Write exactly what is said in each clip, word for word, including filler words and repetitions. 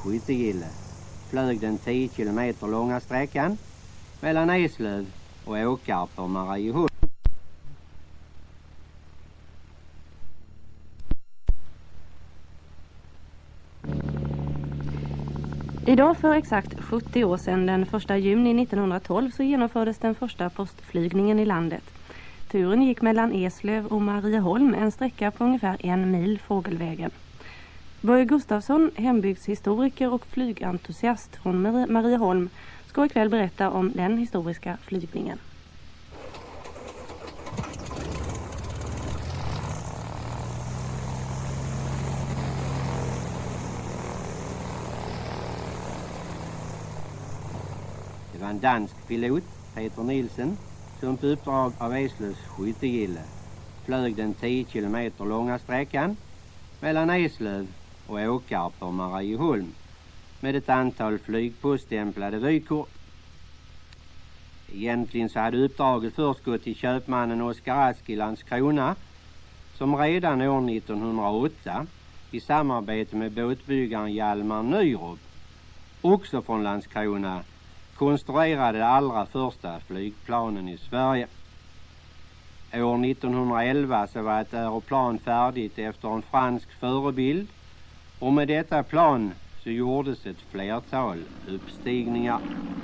skyttegille flög den tio kilometer långa sträckan mellan Eslöv och Åkarp och Marieholm. Idag för exakt sjuttio år sedan, den första juni nittonhundratolv, så genomfördes den första postflygningen i landet. Turen gick mellan Eslöv och Marieholm, en sträcka på ungefär en mil fågelvägen. Börje Gustafsson, hembygdshistoriker och flygentusiast från Marieholm, ska ikväll berätta om den historiska flygningen. Det var en dansk pilot, Peter Nielsen, som på uppdrag av Eslövs skyttegille flög den tio kilometer långa sträckan mellan Eslöv och Åkarp och Marieholm med ett antal flygpoststämplade vykort. Egentligen så hade uppdraget först gått till köpmannen Oskar Ask i Landskrona, som redan år nittonhundraåtta i samarbete med båtbyggaren Hjalmar Nyrop, också från Landskrona, konstruerade de allra första flygplanen i Sverige. År nittonhundraelva så var ett aeroplan färdigt efter en fransk förebild, och med detta plan så gjordes ett flertal uppstigningar.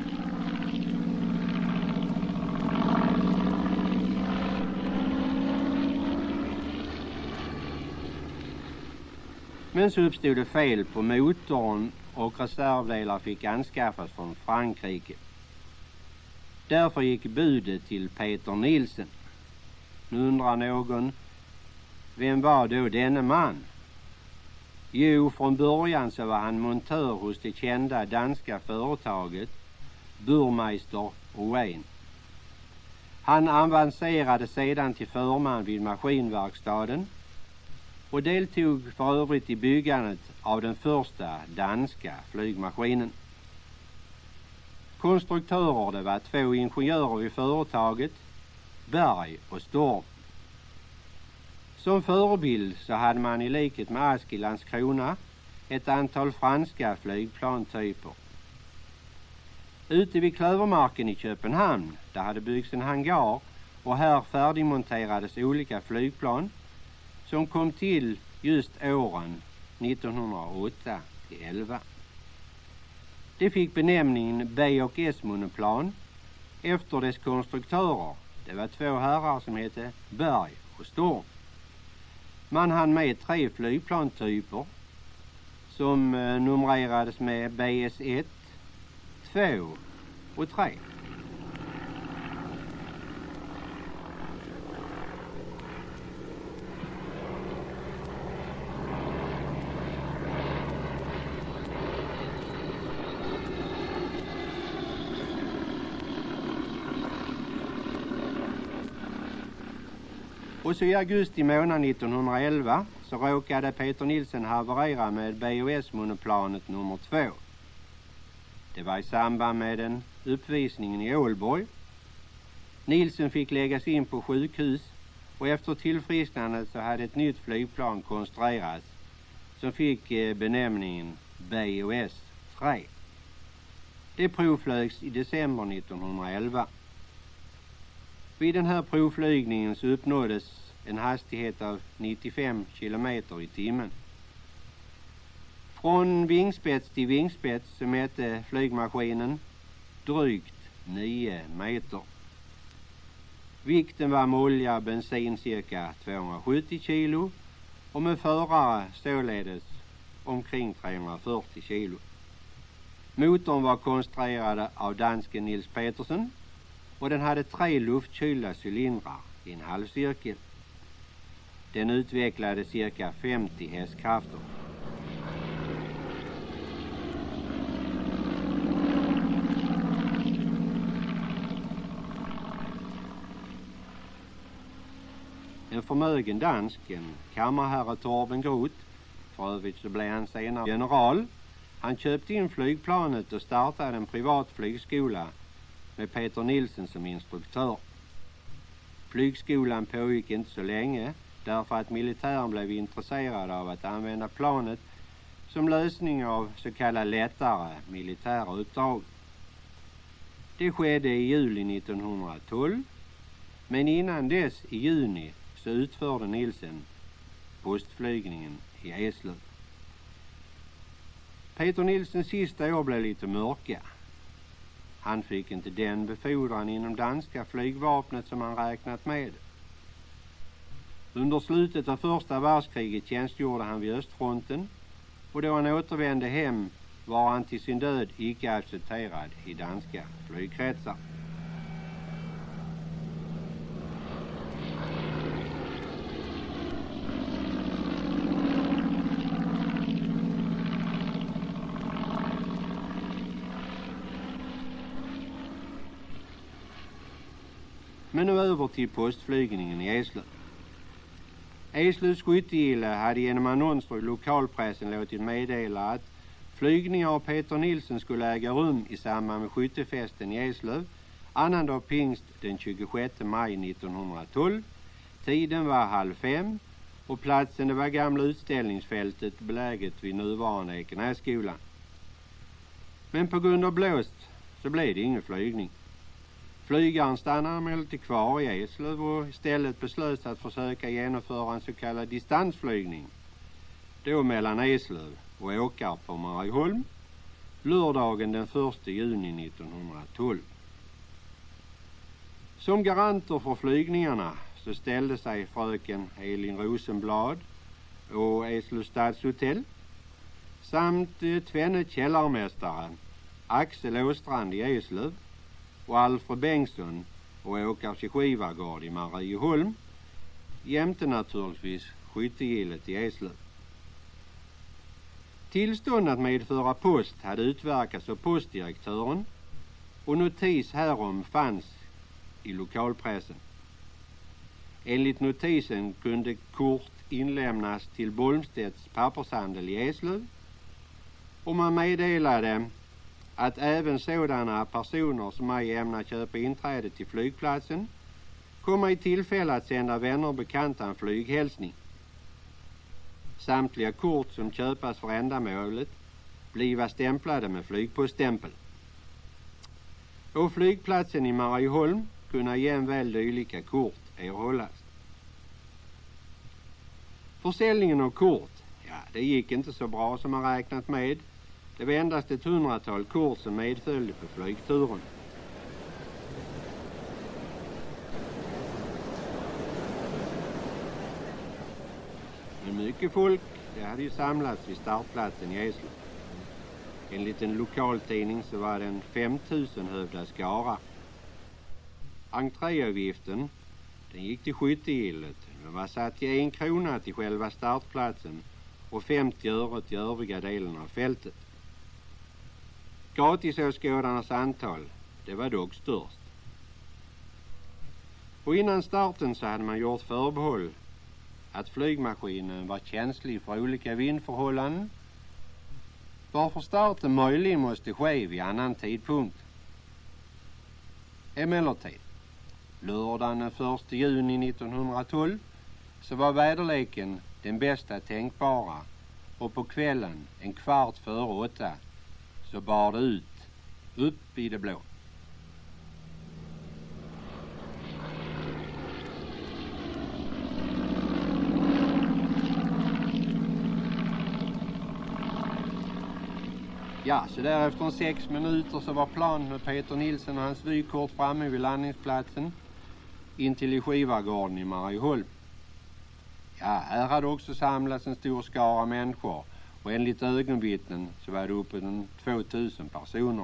Men så uppstod det fel på motorn och reservdelar fick anskaffas från Frankrike. Därför gick budet till Peter Nielsen. Nu undrar någon, vem var då denne man? Jo, från början så var han montör hos det kända danska företaget Burmeister och Wayne. Han avancerade sedan till förman vid maskinverkstaden och deltog för övrigt i byggandet av den första danska flygmaskinen. Konstruktörer det var två ingenjörer vid företaget, Berg och Storm. Som förebild så hade man i likhet med Ask i Landskrona ett antal franska flygplantyper. Ute vid Klövermarken i Köpenhamn där hade byggts en hangar, och här färdigmonterades olika flygplan som kom till just åren nittonhundraåtta till elva. Det fick benämningen B och S-monoplan efter dess konstruktörer. Det var två herrar som hette Berg och Storm. Man hann med tre flygplantyper som eh, numrerades med B S ett, två och tre. Och så i augusti månad nittonhundraelva så råkade Peter Nielsen haverera med B O S-monoplanet nummer två. Det var i samband med den uppvisningen i Ålborg. Nielsen fick läggas in på sjukhus, och efter tillfrisknandet så hade ett nytt flygplan konstruerats som fick benämningen B O S tre. Det provflögs i december nittonhundraelva. Vid den här provflygningen så uppnåddes en hastighet av nittiofem kilometer i timmen. Från vingspets till vingspets så mätte flygmaskinen drygt nio meter. Vikten var med olja och bensin cirka tvåhundrasjuttio kilo och med förare således omkring trehundrafyrtio kilo. Motorn var konstruerad av dansken Nils Petersen, och den hade tre luftkylda cylindrar i en halvcirkel. Den utvecklade cirka femtio hästkrafter. En förmögen dansk, en kammarherre Torben Groth, för övrigt så blev han senare general, han köpte in flygplanet och startade en privat flygskola med Peter Nielsen som instruktör. Flygskolan pågick inte så länge därför att militären blev intresserad av att använda planet som lösning av så kallade lättare militära uppdrag. Det skedde i juli nittonhundratolv, men innan dess i juni så utförde Nielsen postflygningen i Eslöv. Peter Nielsens sista år blev lite mörka. Han fick inte den befordran inom danska flygvapnet som han räknat med. Under slutet av första världskriget tjänstgjorde han vid östfronten, och då han återvände hem var han till sin död icke accepterad i danska flygkretsar. Men nu över till postflygningen i Eslöv. Eslövs skyttegille hade genom annonser i lokalpressen låtit meddela att flygningar av Peter Nielsen skulle äga rum i samband med skyttefesten i Eslöv annandag pingst den tjugosjätte maj nittonhundratolv. Tiden var halv fem och platsen det var gamla utställningsfältet beläget vid nuvarande Ekenässkolan. Men på grund av blåst så blev det ingen flygning. Flygaren stannade emellertid kvar i Eslöv och istället beslöt att försöka genomföra en så kallad distansflygning. Då mellan Eslöv och Åkarp på Marieholm, lördagen den första juni nittonhundratolv. Som garanter för flygningarna så ställde sig fröken Elin Rosenblad och Eslövs stadshotell samt tvenne källarmästare Axel Åstrand i Eslöv och Alfred Bengtsson och Åkarps Skivargård i Marieholm, jämte naturligtvis skyttegillet i Eslöv. Tillstånd att medföra post hade utverkats av postdirektören och notis härom fanns i lokalpressen. Enligt notisen kunde kort inlämnas till Bolmstedts pappershandel i Eslöv, och man meddelade att även sådana personer som ej ämnar köpa inträde till flygplatsen kommer i tillfälle att sända vänner och bekanta en flyghälsning. Samtliga kort som köpas för ändamålet bliva stämplade med flygpoststämpel. På flygplatsen i Marieholm kunna jämväl dylika kort erhållas. Försäljningen av kort, ja, det gick inte så bra som man räknat med. Det var endast ett hundratal kort som medföljde på flygturen. Men mycket folk, det hade ju samlats vid startplatsen i Eslöv. Enligt en lokaltidning så var det en femtusen hövda skara. Entréavgiften, den gick till skyttegillet. Den var satt till en krona till själva startplatsen och femtio öre till övriga delen av fältet. Gratisåskådarnas antal, det var dock störst. Och innan starten så hade man gjort förbehåll att flygmaskinen var känslig för olika vindförhållanden, varför starten möjligen måste ske vid annan tidpunkt. Emellertid, lördagen den första juni nittonhundratolv så var väderleken den bästa tänkbara, och på kvällen en kvart före åtta så bar det ut, upp i det blå. Ja, så därefter en sex minuter så var planet med Peter Nielsen och hans vykort framme vid landningsplatsen intill i Skivargården i Marieholm. Ja, här hade också samlats en stor skara människor, och enligt ögonvittnen så var det uppe en tvåtusen personer.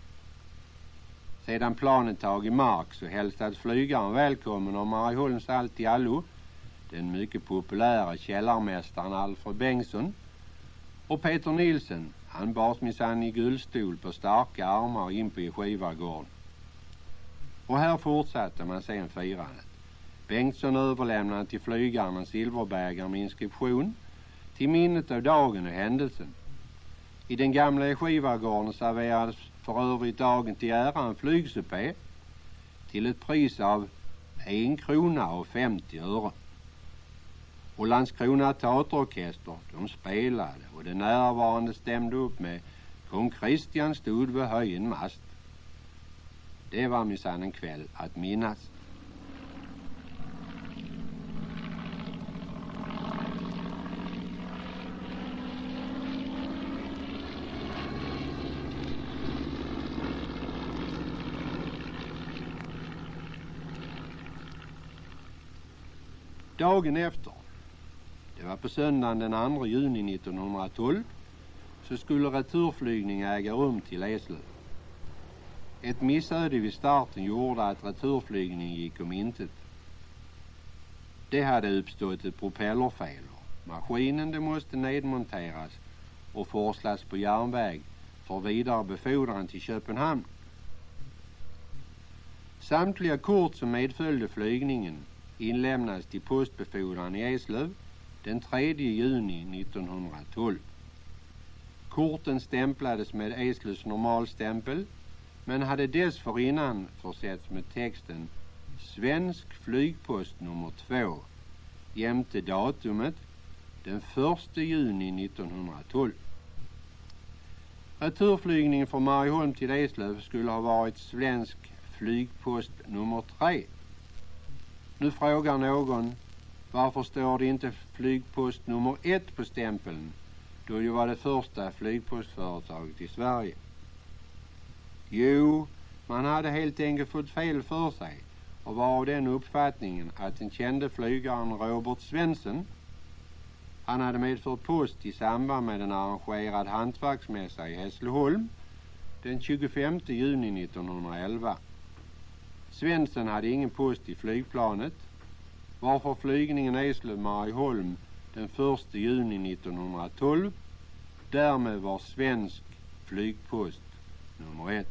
Sedan planet tagit mark så hälsades flygaren välkommen av Marieholms allt i allo, den mycket populära källarmästaren Alfred Bengtsson, och Peter Nielsen, han bars minsann i guldstol på starka armar in på Skivargården. Och här fortsatte man sen firandet. Bengtsson överlämnade till flygaren en silverbägare med inskription till minnet av dagen och händelsen. I den gamla Skivargården serverades för övrigt dagen till ära en flygsupé till ett pris av en krona och femtio öre. Och Landskrona teaterorkester, de spelade och de närvarande stämde upp med Kung Kristian stod vid höjen mast. Det var minsann en kväll att minnas. Dagen efter, det var på söndagen den andra juni nittonhundratolv, så skulle returflygning äga rum till Eslöv. Ett missöde vid starten gjorde att returflygningen gick om intet. Det hade uppstått ett propellerfel. Maskinen det måste nedmonteras och forslas på järnväg för vidare befordran till Köpenhamn. Samtliga kort som medföljde flygningen inlämnas till postbefordran i Eslöv den tredje juni nittonhundratolv. Korten stämplades med Eslövs normalstämpel men hade dessförinnan försetts med texten Svensk flygpost nummer två jämte datumet den första juni nittonhundratolv. Returflygningen från Marieholm till Eslöv skulle ha varit svensk flygpost nummer tre. Nu frågar någon, varför står det inte flygpost nummer ett på stämpeln, då det var det första flygpostföretaget i Sverige? Jo, man hade helt enkelt fått fel för sig och var av den uppfattningen att den kände flygaren Robert Svensson, han hade medfört post i samband med en arrangerad hantverksmässa i Hässleholm den tjugofemte juni nittonhundraelva. Svensson hade ingen post i flygplanet, varför flygningen Eslöv-Marieholm den första juni nittonhundratolv därmed var svensk flygpost nummer ett.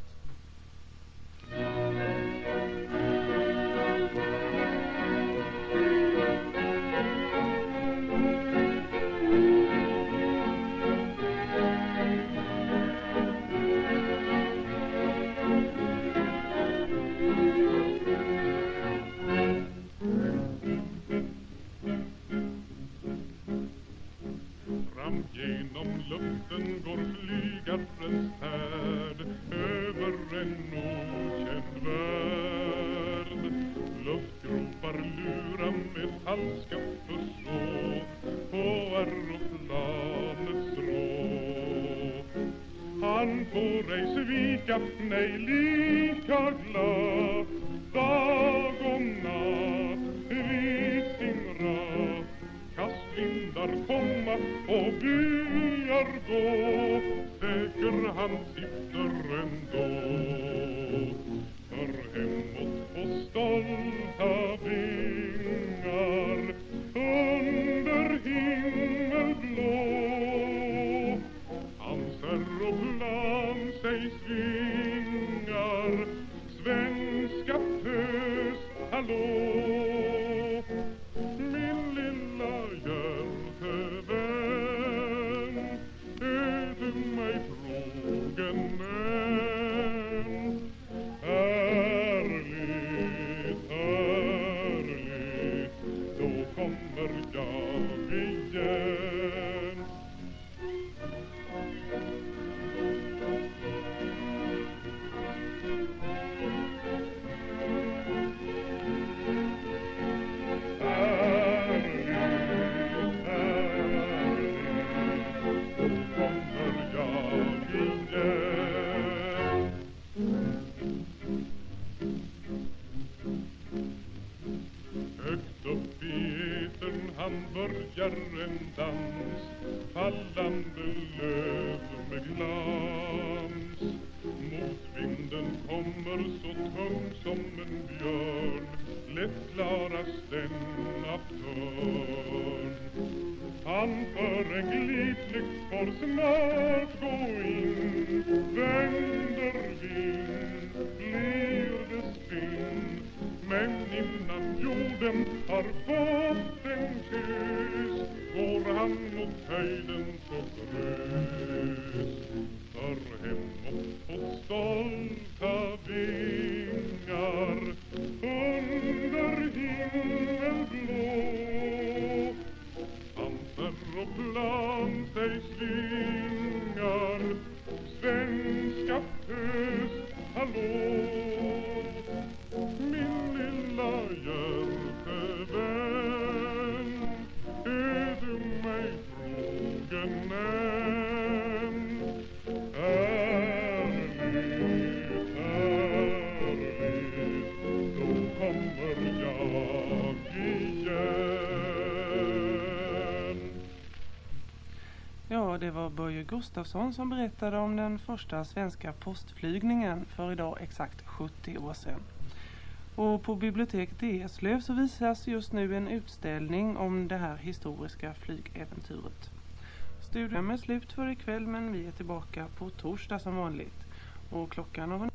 Genom luften går flygarens färd över en okänd värld. Luftgropar lurar med falska förså på aeroplanets rå. Han får ej svika, nej lika glad, dag och natt vid sin rad. Kastvindar komma och byar gå, säker han sitter ändå. För hemåt på stolta vingar under himmel blå. Hans aeroplan sig svingar, svenska tös, hallå. Börjar en dans, fallande löv med glans. Motvinden kommer så tung som en björn, lätt klaras denna törn. Han för en glidflykt får snart gå in, vänder vind, blir det spinn. Men innan jorden har fått en kyss går han mot höjden så grus. För hemåt på stolta vingar under himmel blå. hallå, min lilla hjältevän, är du mig trogen än? Ärligt, ärligt, då kommer jag igen. Ja, det var Börje Gustafsson som berättade om den första svenska postflygningen för idag exakt sjuttio år sedan. Och på biblioteket i Eslöv så visas just nu en utställning om det här historiska flygäventyret. Studion är slut för ikväll, men vi är tillbaka på torsdag som vanligt. Och klockan av